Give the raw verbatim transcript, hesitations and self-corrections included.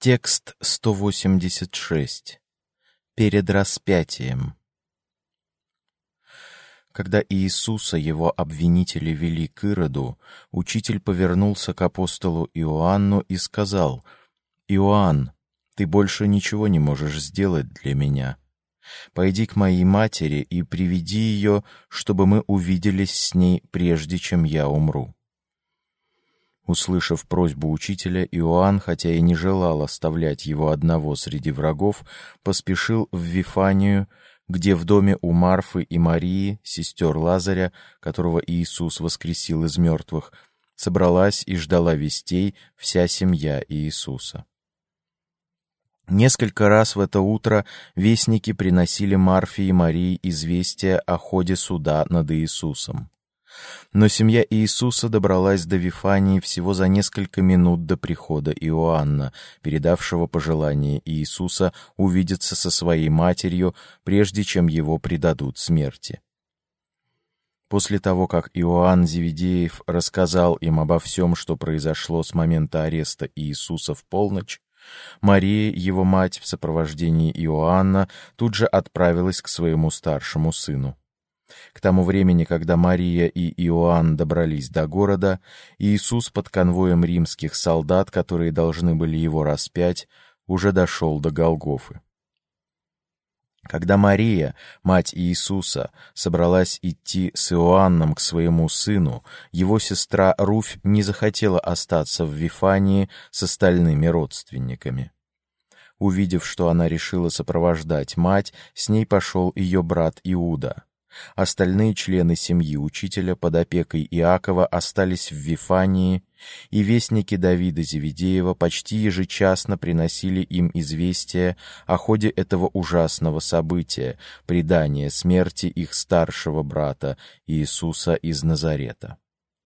Текст сто восемьдесят шесть. Перед распятием. Когда Иисуса его обвинители вели к Ироду, учитель повернулся к апостолу Иоанну и сказал: «Иоанн, ты больше ничего не можешь сделать для меня. Пойди к моей матери и приведи ее, чтобы мы увиделись с ней, прежде чем я умру». Услышав просьбу учителя, Иоанн, хотя и не желал оставлять его одного среди врагов, поспешил в Вифанию, где в доме у Марфы и Марии, сестер Лазаря, которого Иисус воскресил из мертвых, собралась и ждала вестей вся семья Иисуса. Несколько раз в это утро вестники приносили Марфе и Марии известия о ходе суда над Иисусом. Но семья Иисуса добралась до Вифании всего за несколько минут до прихода Иоанна, передавшего пожелание Иисуса увидеться со своей матерью, прежде чем его предадут смерти. После того, как Иоанн Зеведеев рассказал им обо всем, что произошло с момента ареста Иисуса в полночь, Мария, его мать, в сопровождении Иоанна, тут же отправилась к своему старшему сыну. К тому времени, когда Мария и Иоанн добрались до города, Иисус под конвоем римских солдат, которые должны были его распять, уже дошел до Голгофы. Когда Мария, мать Иисуса, собралась идти с Иоанном к своему сыну, его сестра Руфь не захотела остаться в Вифании с остальными родственниками. Увидев, что она решила сопровождать мать, с ней пошел ее брат Иуда. Остальные члены семьи учителя под опекой Иакова остались в Вифании, и вестники Давида Зеведеева почти ежечасно приносили им известия о ходе этого ужасного события, предания смерти их старшего брата Иисуса из Назарета.